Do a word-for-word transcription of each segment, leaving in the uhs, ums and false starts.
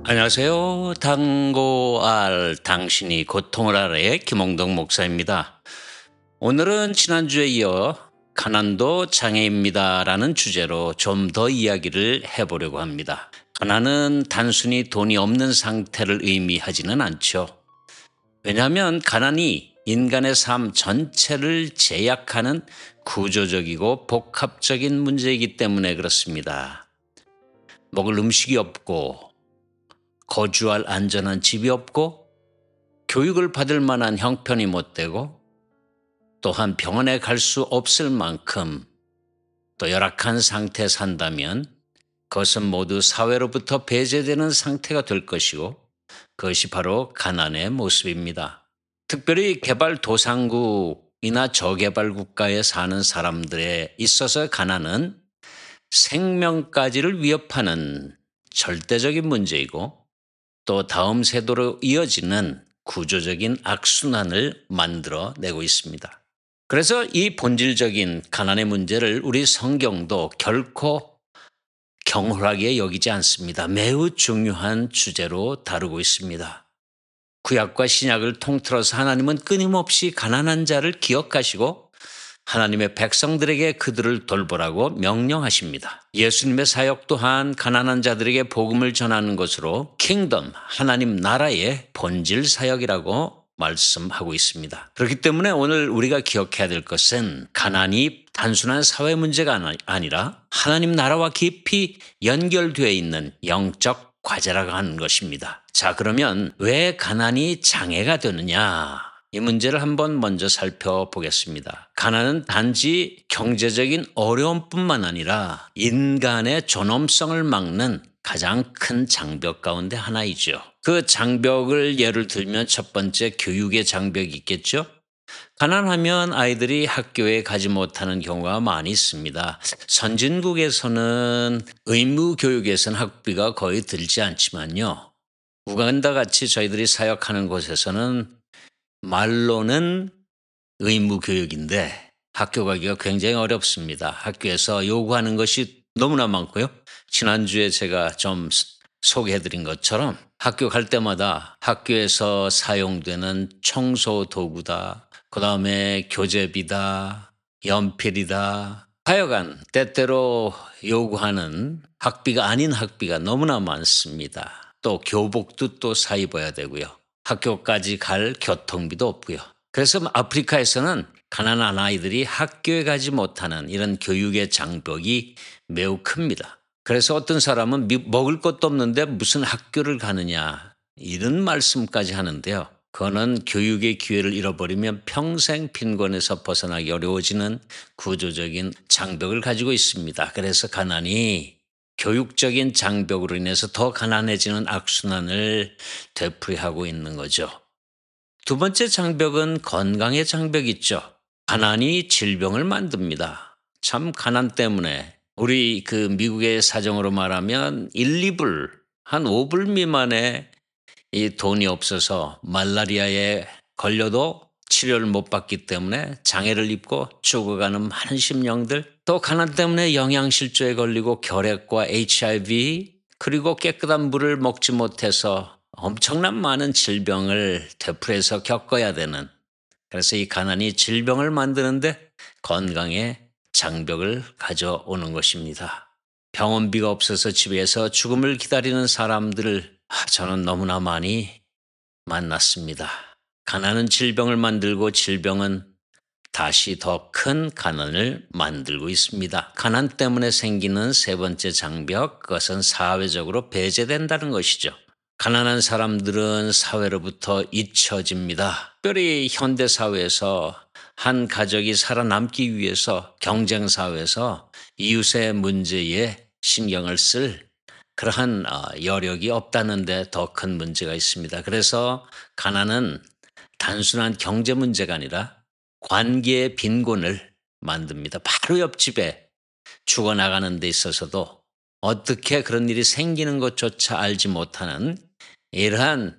안녕하세요. 당고알 당신이 고통을 알아의 김홍덕 목사입니다. 오늘은 지난주에 이어 가난도 장애입니다라는 주제로 좀 더 이야기를 해보려고 합니다. 가난은 단순히 돈이 없는 상태를 의미하지는 않죠. 왜냐하면 가난이 인간의 삶 전체를 제약하는 구조적이고 복합적인 문제이기 때문에 그렇습니다. 먹을 음식이 없고 거주할 안전한 집이 없고 교육을 받을 만한 형편이 못 되고 또한 병원에 갈 수 없을 만큼 또 열악한 상태에 산다면 그것은 모두 사회로부터 배제되는 상태가 될 것이고 그것이 바로 가난의 모습입니다. 특별히 개발도상국이나 저개발 국가에 사는 사람들에 있어서 가난은 생명까지를 위협하는 절대적인 문제이고 또 다음 세대로 이어지는 구조적인 악순환을 만들어내고 있습니다. 그래서 이 본질적인 가난의 문제를 우리 성경도 결코 경홀하게 여기지 않습니다. 매우 중요한 주제로 다루고 있습니다. 구약과 신약을 통틀어서 하나님은 끊임없이 가난한 자를 기억하시고 하나님의 백성들에게 그들을 돌보라고 명령하십니다. 예수님의 사역 또한 가난한 자들에게 복음을 전하는 것으로 킹덤, 하나님 나라의 본질 사역이라고 말씀하고 있습니다. 그렇기 때문에 오늘 우리가 기억해야 될 것은 가난이 단순한 사회 문제가 아니라 하나님 나라와 깊이 연결되어 있는 영적 과제라고 하는 것입니다. 자, 그러면 왜 가난이 장애가 되느냐? 이 문제를 한번 먼저 살펴보겠습니다. 가난은 단지 경제적인 어려움뿐만 아니라 인간의 존엄성을 막는 가장 큰 장벽 가운데 하나이죠. 그 장벽을 예를 들면 첫 번째 교육의 장벽이 있겠죠. 가난하면 아이들이 학교에 가지 못하는 경우가 많이 있습니다. 선진국에서는 의무 교육에서는 학비가 거의 들지 않지만요. 우간다 같이 저희들이 사역하는 곳에서는 말로는 의무 교육인데 학교 가기가 굉장히 어렵습니다. 학교에서 요구하는 것이 너무나 많고요. 지난주에 제가 좀 소개해드린 것처럼 학교 갈 때마다 학교에서 사용되는 청소 도구다, 그 다음에 교재비다, 연필이다, 하여간 때때로 요구하는 학비가 아닌 학비가 너무나 많습니다. 또 교복도 또 사 입어야 되고요. 학교까지 갈 교통비도 없고요. 그래서 아프리카에서는 가난한 아이들이 학교에 가지 못하는 이런 교육의 장벽이 매우 큽니다. 그래서 어떤 사람은 먹을 것도 없는데 무슨 학교를 가느냐 이런 말씀까지 하는데요. 그거는 교육의 기회를 잃어버리면 평생 빈곤에서 벗어나기 어려워지는 구조적인 장벽을 가지고 있습니다. 그래서 가난이 교육적인 장벽으로 인해서 더 가난해지는 악순환을 되풀이하고 있는 거죠. 두 번째 장벽은 건강의 장벽이 있죠. 가난이 질병을 만듭니다. 참 가난 때문에 우리 그 미국의 사정으로 말하면 일, 이 불, 한 오 불 미만의 이 돈이 없어서 말라리아에 걸려도 치료를 못 받기 때문에 장애를 입고 죽어가는 많은 심령들, 또 가난 때문에 영양실조에 걸리고 결핵과 에이치 아이 브이 그리고 깨끗한 물을 먹지 못해서 엄청난 많은 질병을 되풀이해서 겪어야 되는, 그래서 이 가난이 질병을 만드는데 건강에 장벽을 가져오는 것입니다. 병원비가 없어서 집에서 죽음을 기다리는 사람들을 저는 너무나 많이 만났습니다. 가난은 질병을 만들고 질병은 다시 더 큰 가난을 만들고 있습니다. 가난 때문에 생기는 세 번째 장벽, 그것은 사회적으로 배제된다는 것이죠. 가난한 사람들은 사회로부터 잊혀집니다. 특별히 현대사회에서 한 가족이 살아남기 위해서 경쟁사회에서 이웃의 문제에 신경을 쓸 그러한 여력이 없다는 데 더 큰 문제가 있습니다. 그래서 가난은 단순한 경제 문제가 아니라 관계의 빈곤을 만듭니다. 바로 옆집에 죽어나가는 데 있어서도 어떻게 그런 일이 생기는 것조차 알지 못하는 이러한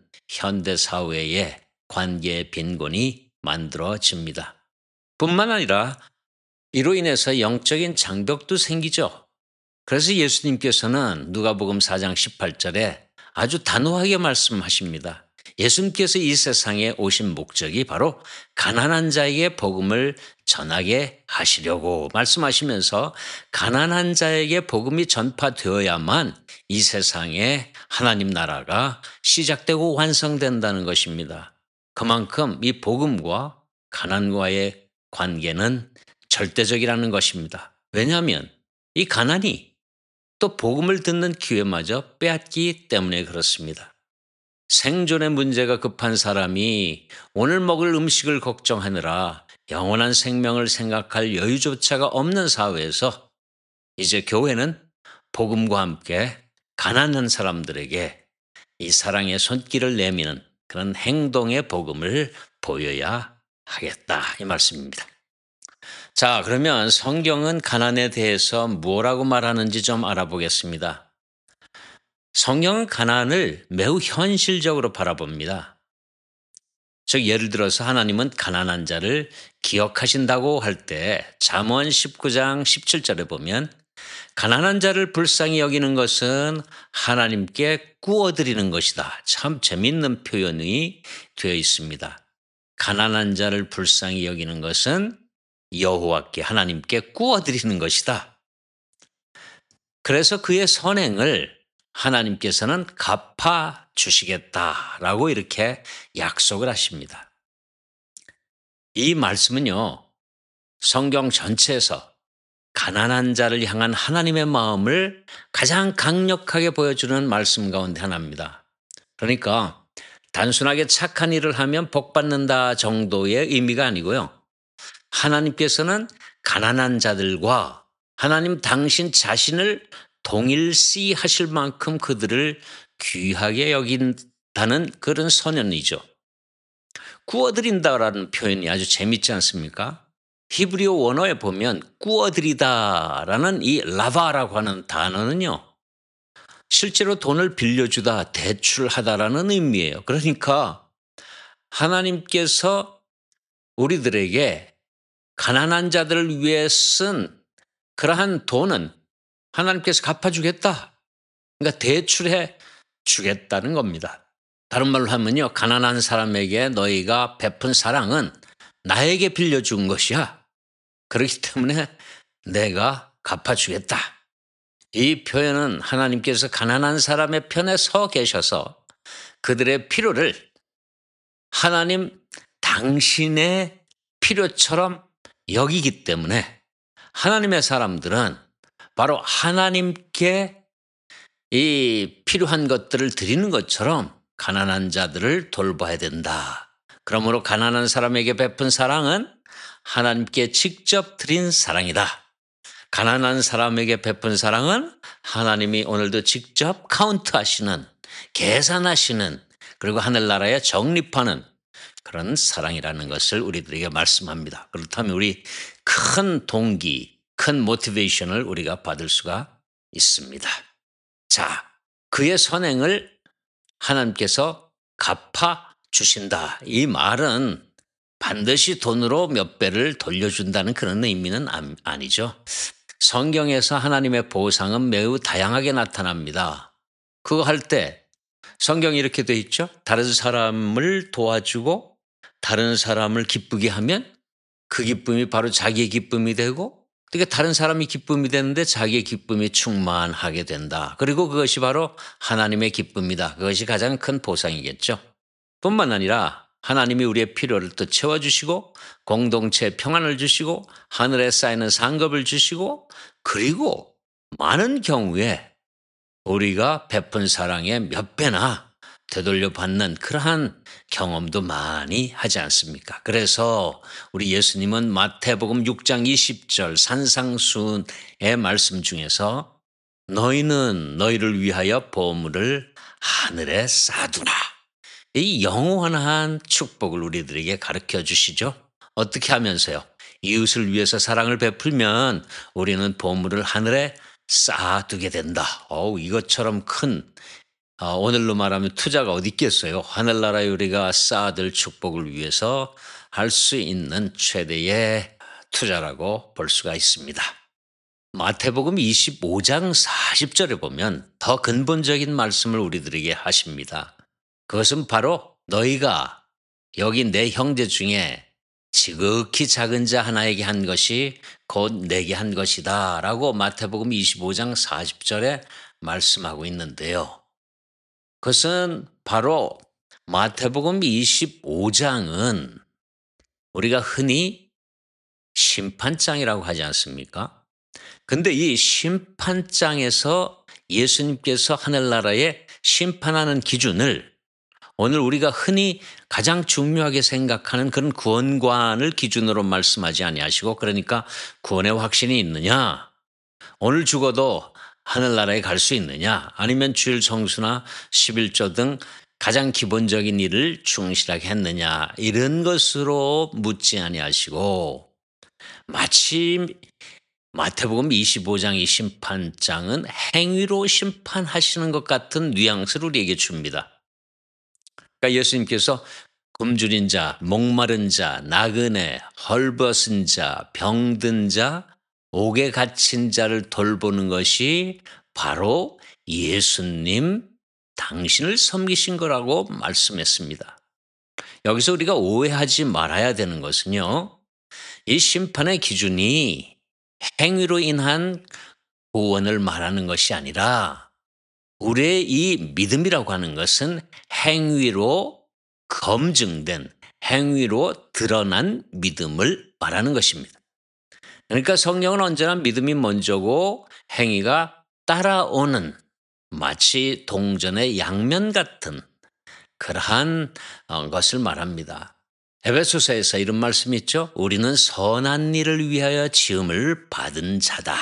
현대사회의 관계의 빈곤이 만들어집니다. 뿐만 아니라 이로 인해서 영적인 장벽도 생기죠. 그래서 예수님께서는 누가복음 사 장 십팔 절에 아주 단호하게 말씀하십니다. 예수님께서 이 세상에 오신 목적이 바로 가난한 자에게 복음을 전하게 하시려고 말씀하시면서 가난한 자에게 복음이 전파되어야만 이 세상에 하나님 나라가 시작되고 완성된다는 것입니다. 그만큼 이 복음과 가난과의 관계는 절대적이라는 것입니다. 왜냐하면 이 가난이 또 복음을 듣는 기회마저 빼앗기 때문에 그렇습니다. 생존의 문제가 급한 사람이 오늘 먹을 음식을 걱정하느라 영원한 생명을 생각할 여유조차가 없는 사회에서 이제 교회는 복음과 함께 가난한 사람들에게 이 사랑의 손길을 내미는 그런 행동의 복음을 보여야 하겠다 이 말씀입니다. 자, 그러면 성경은 가난에 대해서 뭐라고 말하는지 좀 알아보겠습니다. 성경은 가난을 매우 현실적으로 바라봅니다. 즉 예를 들어서 하나님은 가난한 자를 기억하신다고 할 때 잠언 십구 장 십칠 절에 보면 가난한 자를 불쌍히 여기는 것은 하나님께 구워드리는 것이다. 참 재미있는 표현이 되어 있습니다. 가난한 자를 불쌍히 여기는 것은 여호와께 하나님께 구워드리는 것이다. 그래서 그의 선행을 하나님께서는 갚아 주시겠다라고 이렇게 약속을 하십니다. 이 말씀은요, 성경 전체에서 가난한 자를 향한 하나님의 마음을 가장 강력하게 보여주는 말씀 가운데 하나입니다. 그러니까 단순하게 착한 일을 하면 복 받는다 정도의 의미가 아니고요. 하나님께서는 가난한 자들과 하나님 당신 자신을 동일시 하실 만큼 그들을 귀하게 여긴다는 그런 선언이죠. 구워드린다라는 표현이 아주 재밌지 않습니까? 히브리어 원어에 보면 구워드리다라는 이 라바라고 하는 단어는요. 실제로 돈을 빌려주다, 대출하다라는 의미예요. 그러니까 하나님께서 우리들에게 가난한 자들을 위해 쓴 그러한 돈은 하나님께서 갚아주겠다. 그러니까 대출해 주겠다는 겁니다. 다른 말로 하면요. 가난한 사람에게 너희가 베푼 사랑은 나에게 빌려준 것이야. 그렇기 때문에 내가 갚아주겠다. 이 표현은 하나님께서 가난한 사람의 편에 서 계셔서 그들의 필요를 하나님 당신의 필요처럼 여기기 때문에 하나님의 사람들은 바로 하나님께 이 필요한 것들을 드리는 것처럼 가난한 자들을 돌봐야 된다. 그러므로 가난한 사람에게 베푼 사랑은 하나님께 직접 드린 사랑이다. 가난한 사람에게 베푼 사랑은 하나님이 오늘도 직접 카운트하시는, 계산하시는, 그리고 하늘나라에 적립하는 그런 사랑이라는 것을 우리들에게 말씀합니다. 그렇다면 우리 큰 동기, 큰 모티베이션을 우리가 받을 수가 있습니다. 자, 그의 선행을 하나님께서 갚아 주신다. 이 말은 반드시 돈으로 몇 배를 돌려준다는 그런 의미는 아니죠. 성경에서 하나님의 보상은 매우 다양하게 나타납니다. 그거 할 때 성경이 이렇게 돼 있죠. 다른 사람을 도와주고 다른 사람을 기쁘게 하면 그 기쁨이 바로 자기의 기쁨이 되고, 그러니까 다른 사람이 기쁨이 되는데 자기의 기쁨이 충만하게 된다. 그리고 그것이 바로 하나님의 기쁨이다. 그것이 가장 큰 보상이겠죠. 뿐만 아니라 하나님이 우리의 필요를 또 채워주시고 공동체에 평안을 주시고 하늘에 쌓이는 상급을 주시고, 그리고 많은 경우에 우리가 베푼 사랑의 몇 배나 되돌려 받는 그러한 경험도 많이 하지 않습니까? 그래서 우리 예수님은 마태복음 육 장 이십 절 산상수훈의 말씀 중에서 너희는 너희를 위하여 보물을 하늘에 쌓아두라. 이 영원한 축복을 우리들에게 가르쳐 주시죠. 어떻게 하면서요? 이웃을 위해서 사랑을 베풀면 우리는 보물을 하늘에 쌓아두게 된다. 어우, 이것처럼 큰 어, 오늘로 말하면 투자가 어디 있겠어요. 하늘나라에 우리가 쌓아둘 축복을 위해서 할 수 있는 최대의 투자라고 볼 수가 있습니다. 마태복음 이십오 장 사십 절에 보면 더 근본적인 말씀을 우리들에게 하십니다. 그것은 바로 너희가 여기 내 형제 중에 지극히 작은 자 하나에게 한 것이 곧 내게 한 것이다 라고 마태복음 이십오 장 사십 절에 말씀하고 있는데요. 그것은 바로 마태복음 이십오 장은 우리가 흔히 심판장이라고 하지 않습니까? 근데 이 심판장에서 예수님께서 하늘나라에 심판하는 기준을 오늘 우리가 흔히 가장 중요하게 생각하는 그런 구원관을 기준으로 말씀하지 아니하시고, 그러니까 구원의 확신이 있느냐, 오늘 죽어도 하늘나라에 갈 수 있느냐, 아니면 주일 성수나 십일조 등 가장 기본적인 일을 충실하게 했느냐, 이런 것으로 묻지 아니하시고 마치 마태복음 이십오 장 이 심판장은 행위로 심판하시는 것 같은 뉘앙스를 우리에게 줍니다. 그러니까 예수님께서 굶주린 자, 목마른 자, 나그네, 헐벗은 자, 병든 자, 옥에 갇힌 자를 돌보는 것이 바로 예수님 당신을 섬기신 거라고 말씀했습니다. 여기서 우리가 오해하지 말아야 되는 것은요, 이 심판의 기준이 행위로 인한 구원을 말하는 것이 아니라 우리의 이 믿음이라고 하는 것은 행위로 검증된, 행위로 드러난 믿음을 말하는 것입니다. 그러니까 성령은 언제나 믿음이 먼저고 행위가 따라오는, 마치 동전의 양면 같은 그러한 것을 말합니다. 에베소서에서 이런 말씀이 있죠. 우리는 선한 일을 위하여 지음을 받은 자다.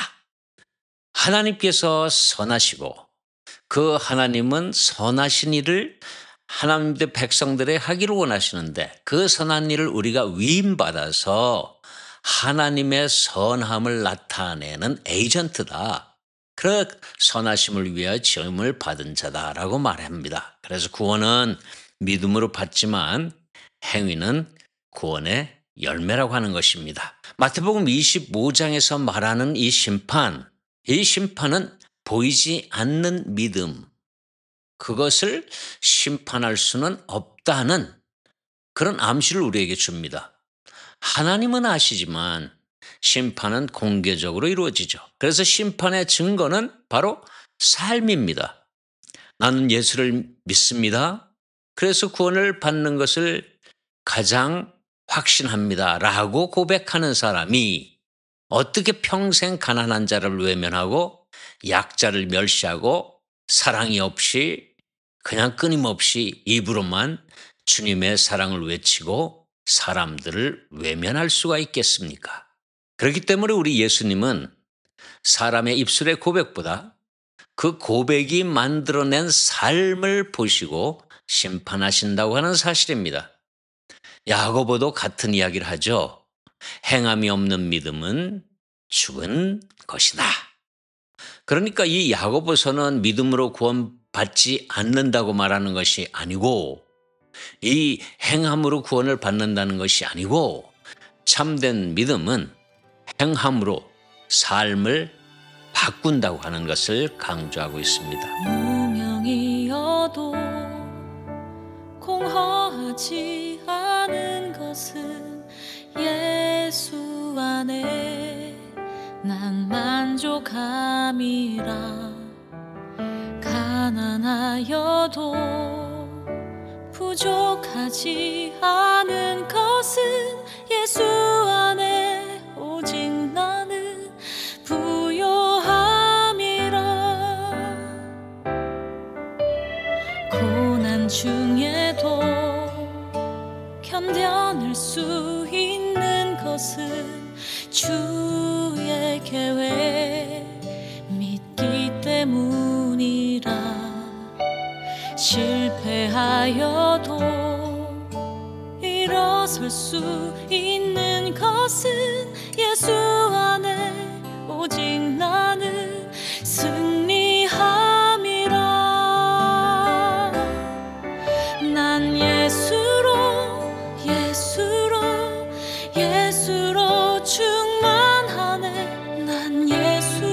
하나님께서 선하시고 그 하나님은 선하신 일을 하나님의 백성들의 하기를 원하시는데, 그 선한 일을 우리가 위임받아서 하나님의 선함을 나타내는 에이전트다. 그 선하심을 위하여 지음을 받은 자다라고 말합니다. 그래서 구원은 믿음으로 받지만 행위는 구원의 열매라고 하는 것입니다. 마태복음 이십오 장에서 말하는 이 심판, 이 심판은 보이지 않는 믿음, 그것을 심판할 수는 없다는 그런 암시를 우리에게 줍니다. 하나님은 아시지만 심판은 공개적으로 이루어지죠. 그래서 심판의 증거는 바로 삶입니다. 나는 예수를 믿습니다. 그래서 구원을 받는 것을 가장 확신합니다 라고 고백하는 사람이 어떻게 평생 가난한 자를 외면하고 약자를 멸시하고 사랑이 없이 그냥 끊임없이 입으로만 주님의 사랑을 외치고 사람들을 외면할 수가 있겠습니까? 그렇기 때문에 우리 예수님은 사람의 입술의 고백보다 그 고백이 만들어낸 삶을 보시고 심판하신다고 하는 사실입니다. 야고보도 같은 이야기를 하죠. 행함이 없는 믿음은 죽은 것이다. 그러니까 이 야고보서는 믿음으로 구원받지 않는다고 말하는 것이 아니고, 이 행함으로 구원을 받는다는 것이 아니고, 참된 믿음은 행함으로 삶을 바꾼다고 하는 것을 강조하고 있습니다. 무명이어도 공허하지 않은 것은 예수 안에 난 만족함이라. 가난하여도 부족하지 않은 것은 예수 안에 오직 나는 부요함이라. 고난 중에도 견뎌낼 수 있는 것은 주의 계획 믿기 때문이라. 실패하여도 일어설 수 있는 것은 예수 안에 오직 나는 승리함이라. 난 예수로 예수로 예수로 충만하네. 난 예수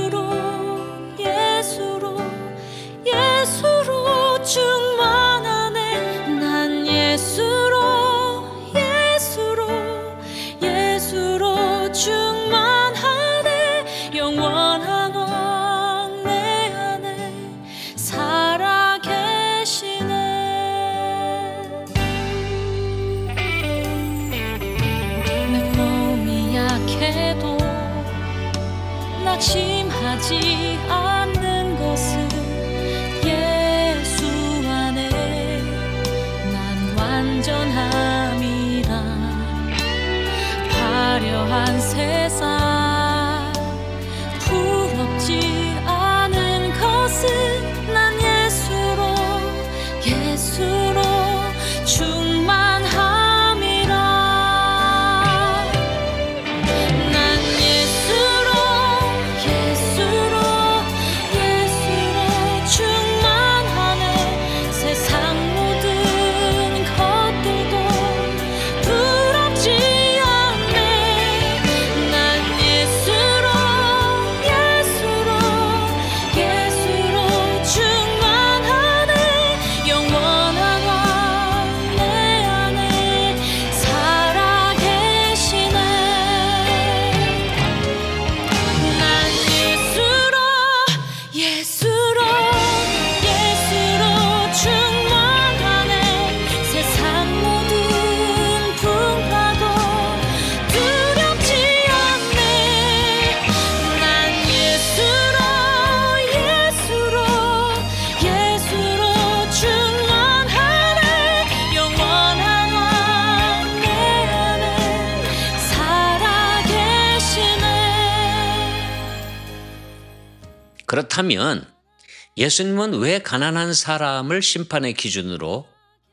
그렇다면 예수님은 왜 가난한 사람을 심판의 기준으로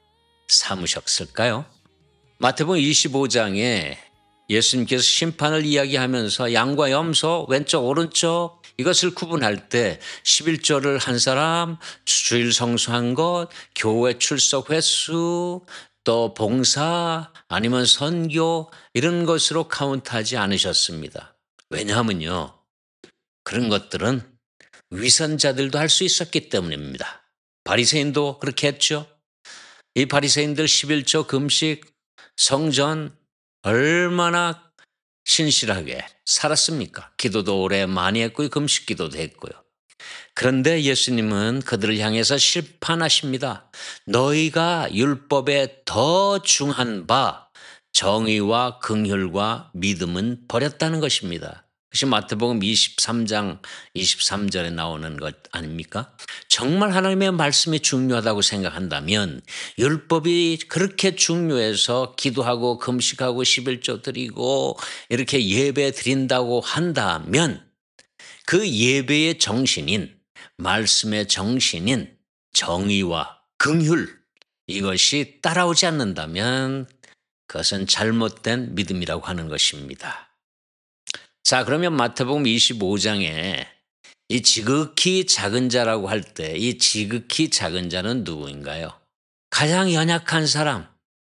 삼으셨을까요? 마태복음 이십오 장에 예수님께서 심판을 이야기하면서 양과 염소 왼쪽 오른쪽 이것을 구분할 때 십일조를 한 사람, 주일 성수한 것, 교회 출석 횟수, 또 봉사 아니면 선교 이런 것으로 카운트하지 않으셨습니다. 왜냐하면요. 그런 것들은 위선자들도 할 수 있었기 때문입니다. 바리새인도 그렇게 했죠. 이 바리새인들 십일조 금식, 성전 얼마나 신실하게 살았습니까? 기도도 오래 많이 했고요. 금식 기도도 했고요. 그런데 예수님은 그들을 향해서 심판하십니다. 너희가 율법에 더 중한 바 정의와 긍휼과 믿음은 버렸다는 것입니다. 그것이 마태복음 이십삼 장 이십삼 절에 나오는 것 아닙니까? 정말 하나님의 말씀이 중요하다고 생각한다면 율법이 그렇게 중요해서 기도하고 금식하고 십일조 드리고 이렇게 예배 드린다고 한다면 그 예배의 정신인 말씀의 정신인 정의와 긍휼 이것이 따라오지 않는다면 그것은 잘못된 믿음이라고 하는 것입니다. 자, 그러면 마태복음 이십오 장에 이 지극히 작은 자라고 할 때 이 지극히 작은 자는 누구인가요? 가장 연약한 사람,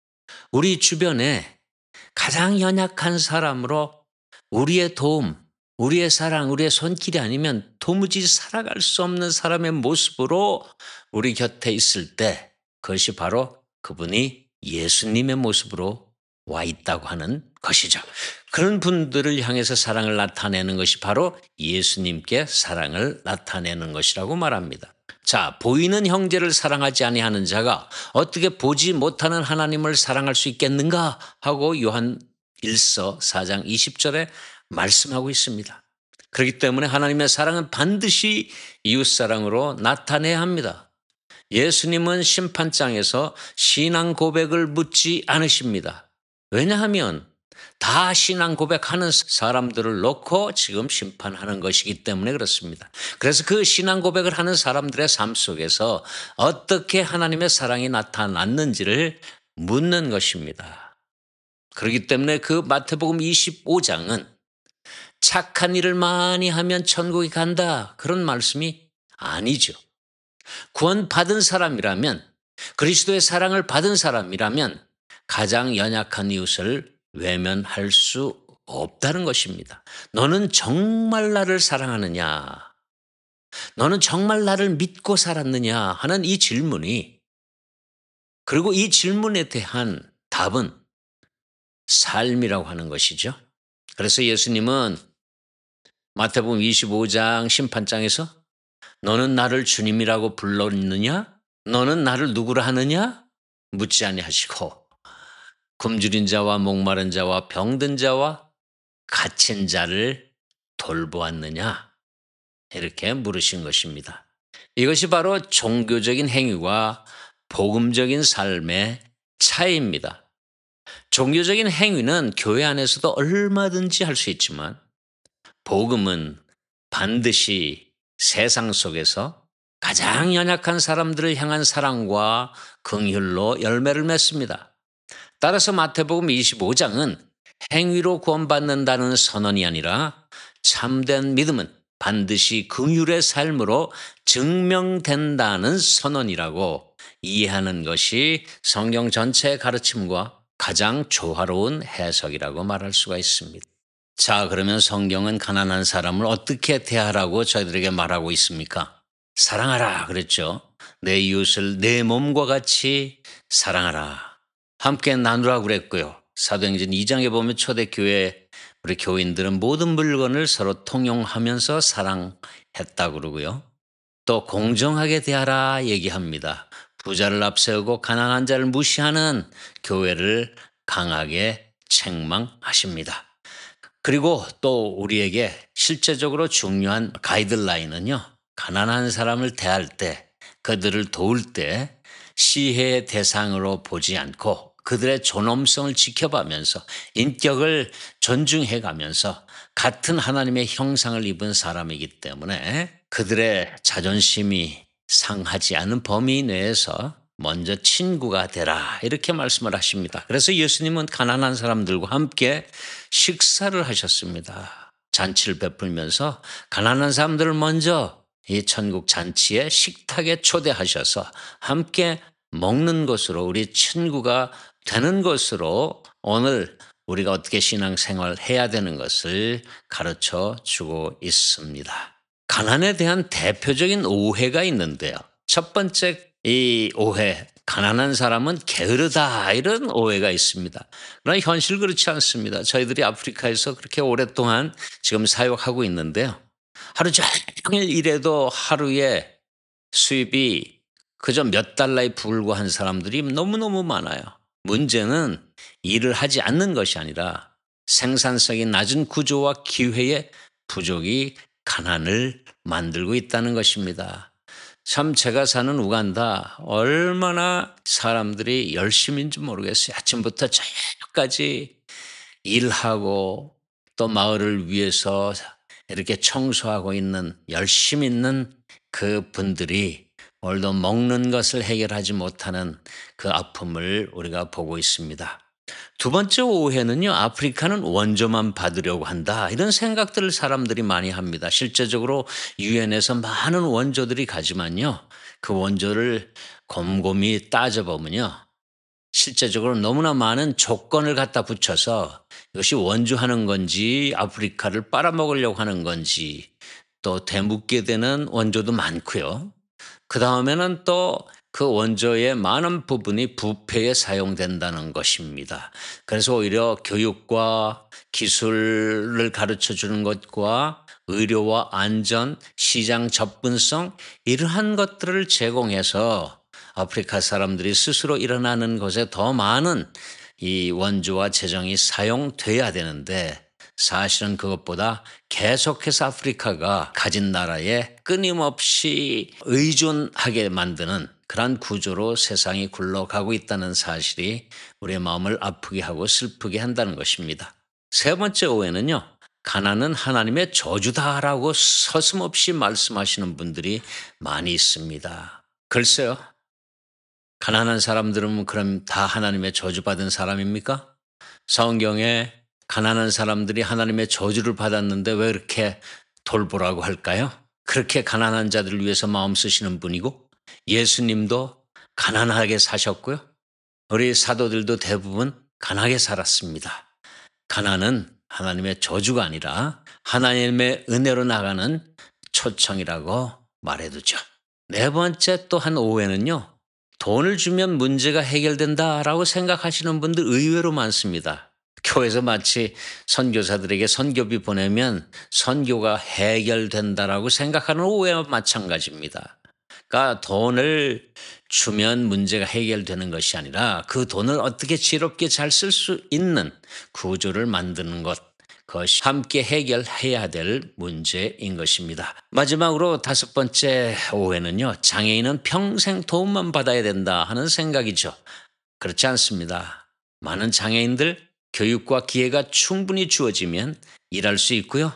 우리 주변에 가장 연약한 사람으로 우리의 도움, 우리의 사랑, 우리의 손길이 아니면 도무지 살아갈 수 없는 사람의 모습으로 우리 곁에 있을 때 그것이 바로 그분이 예수님의 모습으로 와 있다고 하는 것이죠. 그런 분들을 향해서 사랑을 나타내는 것이 바로 예수님께 사랑을 나타내는 것이라고 말합니다. 자, 보이는 형제를 사랑하지 아니하는 자가 어떻게 보지 못하는 하나님을 사랑할 수 있겠는가 하고 요한 일서 사 장 이십 절에 말씀하고 있습니다. 그렇기 때문에 하나님의 사랑은 반드시 이웃사랑으로 나타내야 합니다. 예수님은 심판장에서 신앙 고백을 묻지 않으십니다. 왜냐하면 다 신앙 고백하는 사람들을 놓고 지금 심판하는 것이기 때문에 그렇습니다. 그래서 그 신앙 고백을 하는 사람들의 삶 속에서 어떻게 하나님의 사랑이 나타났는지를 묻는 것입니다. 그렇기 때문에 그 마태복음 이십오 장은 착한 일을 많이 하면 천국에 간다 그런 말씀이 아니죠. 구원받은 사람이라면 그리스도의 사랑을 받은 사람이라면 가장 연약한 이웃을 외면할 수 없다는 것입니다. 너는 정말 나를 사랑하느냐? 너는 정말 나를 믿고 살았느냐? 하는 이 질문이 그리고 이 질문에 대한 답은 삶이라고 하는 것이죠. 그래서 예수님은 마태복음 이십오 장 심판장에서 너는 나를 주님이라고 불렀느냐? 너는 나를 누구라 하느냐? 묻지 아니하시고 굶주린 자와 목마른 자와 병든 자와 갇힌 자를 돌보았느냐? 이렇게 물으신 것입니다. 이것이 바로 종교적인 행위와 복음적인 삶의 차이입니다. 종교적인 행위는 교회 안에서도 얼마든지 할 수 있지만 복음은 반드시 세상 속에서 가장 연약한 사람들을 향한 사랑과 긍휼로 열매를 맺습니다. 따라서 마태복음 이십오 장은 행위로 구원받는다는 선언이 아니라 참된 믿음은 반드시 긍휼의 삶으로 증명된다는 선언이라고 이해하는 것이 성경 전체의 가르침과 가장 조화로운 해석이라고 말할 수가 있습니다. 자, 그러면 성경은 가난한 사람을 어떻게 대하라고 저희들에게 말하고 있습니까? 사랑하라 그랬죠. 내 이웃을 내 몸과 같이 사랑하라. 함께 나누라고 그랬고요. 사도행전 이 장에 보면 초대교회 우리 교인들은 모든 물건을 서로 통용하면서 사랑했다고 그러고요. 또 공정하게 대하라 얘기합니다. 부자를 앞세우고 가난한 자를 무시하는 교회를 강하게 책망하십니다. 그리고 또 우리에게 실제적으로 중요한 가이드라인은요. 가난한 사람을 대할 때 그들을 도울 때 시혜의 대상으로 보지 않고 그들의 존엄성을 지켜가면서 인격을 존중해가면서 같은 하나님의 형상을 입은 사람이기 때문에 그들의 자존심이 상하지 않은 범위 내에서 먼저 친구가 되라 이렇게 말씀을 하십니다. 그래서 예수님은 가난한 사람들과 함께 식사를 하셨습니다. 잔치를 베풀면서 가난한 사람들을 먼저 이 천국 잔치의 식탁에 초대하셔서 함께 먹는 것으로 우리 친구가 되는 것으로 오늘 우리가 어떻게 신앙생활을 해야 되는 것을 가르쳐 주고 있습니다. 가난에 대한 대표적인 오해가 있는데요. 첫 번째 이 오해, 가난한 사람은 게으르다 이런 오해가 있습니다. 그러나 현실 그렇지 않습니다. 저희들이 아프리카에서 그렇게 오랫동안 지금 사역하고 있는데요. 하루 종일 일해도 하루에 수입이 그저 몇 달러에 불과한 사람들이 너무너무 많아요. 문제는 일을 하지 않는 것이 아니라 생산성이 낮은 구조와 기회의 부족이 가난을 만들고 있다는 것입니다. 참 제가 사는 우간다 얼마나 사람들이 열심인지 모르겠어요. 아침부터 저녁까지 일하고 또 마을을 위해서 이렇게 청소하고 있는 열심 있는 그 분들이 오늘도 먹는 것을 해결하지 못하는 그 아픔을 우리가 보고 있습니다. 두 번째 오해는요, 아프리카는 원조만 받으려고 한다. 이런 생각들을 사람들이 많이 합니다. 실제적으로 유엔에서 많은 원조들이 가지만요, 그 원조를 곰곰이 따져보면요, 실제적으로 너무나 많은 조건을 갖다 붙여서 이것이 원조하는 건지 아프리카를 빨아먹으려고 하는 건지 또 되묻게 되는 원조도 많고요. 그 다음에는 또 그 원조의 많은 부분이 부패에 사용된다는 것입니다. 그래서 오히려 교육과 기술을 가르쳐 주는 것과 의료와 안전, 시장 접근성 이러한 것들을 제공해서 아프리카 사람들이 스스로 일어나는 것에 더 많은 이 원조와 재정이 사용돼야 되는데 사실은 그것보다 계속해서 아프리카가 가진 나라에 끊임없이 의존하게 만드는 그러한 구조로 세상이 굴러가고 있다는 사실이 우리의 마음을 아프게 하고 슬프게 한다는 것입니다. 세 번째 오해는요, 가난은 하나님의 저주다라고 서슴없이 말씀하시는 분들이 많이 있습니다. 글쎄요, 가난한 사람들은 그럼 다 하나님의 저주받은 사람입니까? 성경에 가난한 사람들이 하나님의 저주를 받았는데 왜 이렇게 돌보라고 할까요? 그렇게 가난한 자들을 위해서 마음 쓰시는 분이고 예수님도 가난하게 사셨고요. 우리 사도들도 대부분 가난하게 살았습니다. 가난은 하나님의 저주가 아니라 하나님의 은혜로 나가는 초청이라고 말해두죠. 네 번째 또 한 오해는요, 돈을 주면 문제가 해결된다라고 생각하시는 분들 의외로 많습니다. 교회에서 마치 선교사들에게 선교비 보내면 선교가 해결된다라고 생각하는 오해와 마찬가지입니다. 그러니까 돈을 주면 문제가 해결되는 것이 아니라 그 돈을 어떻게 지혜롭게 잘 쓸 수 있는 구조를 만드는 것, 그것이 함께 해결해야 될 문제인 것입니다. 마지막으로 다섯 번째 오해는요, 장애인은 평생 도움만 받아야 된다 하는 생각이죠. 그렇지 않습니다. 많은 장애인들 교육과 기회가 충분히 주어지면 일할 수 있고요.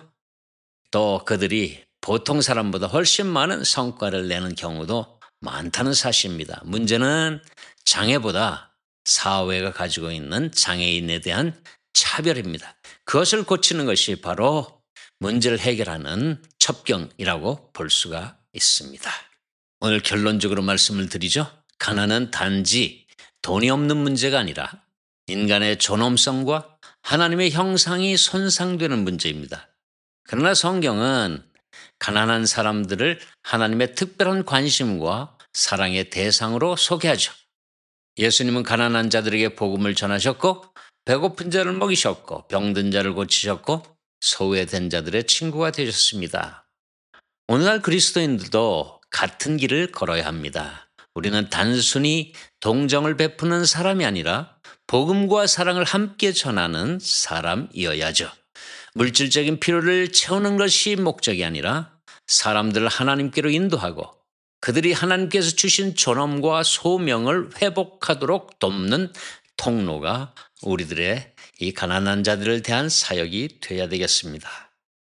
또 그들이 보통 사람보다 훨씬 많은 성과를 내는 경우도 많다는 사실입니다. 문제는 장애보다 사회가 가지고 있는 장애인에 대한 차별입니다. 그것을 고치는 것이 바로 문제를 해결하는 첩경이라고 볼 수가 있습니다. 오늘 결론적으로 말씀을 드리죠. 가난은 단지 돈이 없는 문제가 아니라 인간의 존엄성과 하나님의 형상이 손상되는 문제입니다. 그러나 성경은 가난한 사람들을 하나님의 특별한 관심과 사랑의 대상으로 소개하죠. 예수님은 가난한 자들에게 복음을 전하셨고 배고픈 자를 먹이셨고 병든 자를 고치셨고 소외된 자들의 친구가 되셨습니다. 오늘날 그리스도인들도 같은 길을 걸어야 합니다. 우리는 단순히 동정을 베푸는 사람이 아니라 복음과 사랑을 함께 전하는 사람이어야죠. 물질적인 필요를 채우는 것이 목적이 아니라 사람들을 하나님께로 인도하고 그들이 하나님께서 주신 존엄과 소명을 회복하도록 돕는 통로가 우리들의 이 가난한 자들을 대한 사역이 되어야 되겠습니다.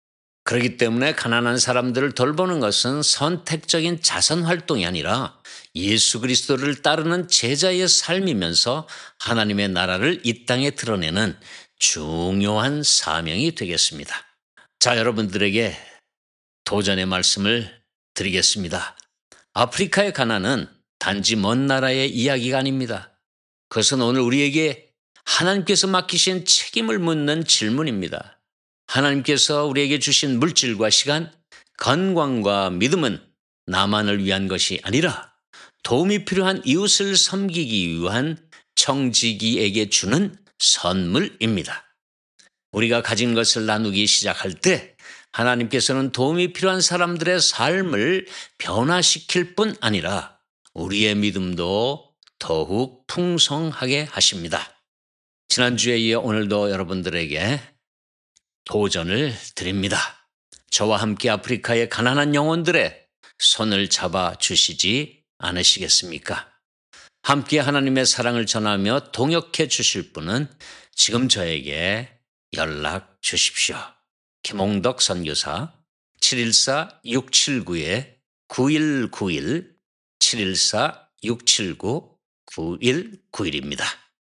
그렇기 때문에 가난한 사람들을 돌보는 것은 선택적인 자선 활동이 아니라 예수 그리스도를 따르는 제자의 삶이면서 하나님의 나라를 이 땅에 드러내는 중요한 사명이 되겠습니다. 자, 여러분들에게 도전의 말씀을 드리겠습니다. 아프리카의 가난은 단지 먼 나라의 이야기가 아닙니다. 그것은 오늘 우리에게 하나님께서 맡기신 책임을 묻는 질문입니다. 하나님께서 우리에게 주신 물질과 시간, 건강과 믿음은 나만을 위한 것이 아니라 도움이 필요한 이웃을 섬기기 위한 청지기에게 주는 선물입니다. 우리가 가진 것을 나누기 시작할 때 하나님께서는 도움이 필요한 사람들의 삶을 변화시킬 뿐 아니라 우리의 믿음도 더욱 풍성하게 하십니다. 지난주에 이어 오늘도 여러분들에게 도전을 드립니다. 저와 함께 아프리카의 가난한 영혼들의 손을 잡아 주시지 않으시겠습니까? 함께 하나님의 사랑을 전하며 동역해 주실 분은 지금 저에게 연락 주십시오. 김홍덕 선교사 칠일사 육칠구 구일구일 칠일사 육칠구 구일구일입니다.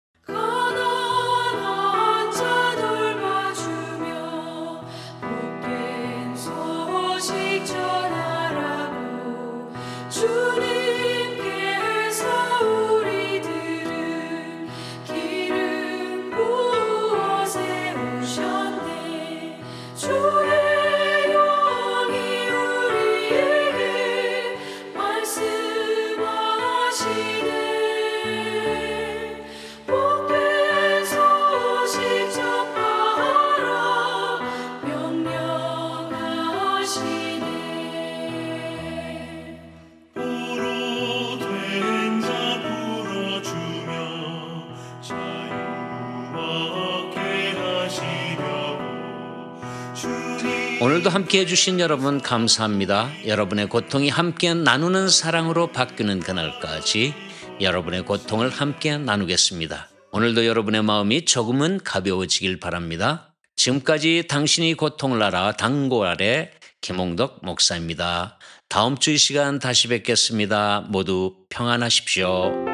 오늘도 함께 해주신 여러분 감사합니다. 여러분의 고통이 함께 나누는 사랑으로 바뀌는 그날까지 여러분의 고통을 함께 나누겠습니다. 오늘도 여러분의 마음이 조금은 가벼워지길 바랍니다. 지금까지 당신이 고통을 알아 단고 아래 김홍덕 목사입니다. 다음 주 이 시간 다시 뵙겠습니다. 모두 평안하십시오.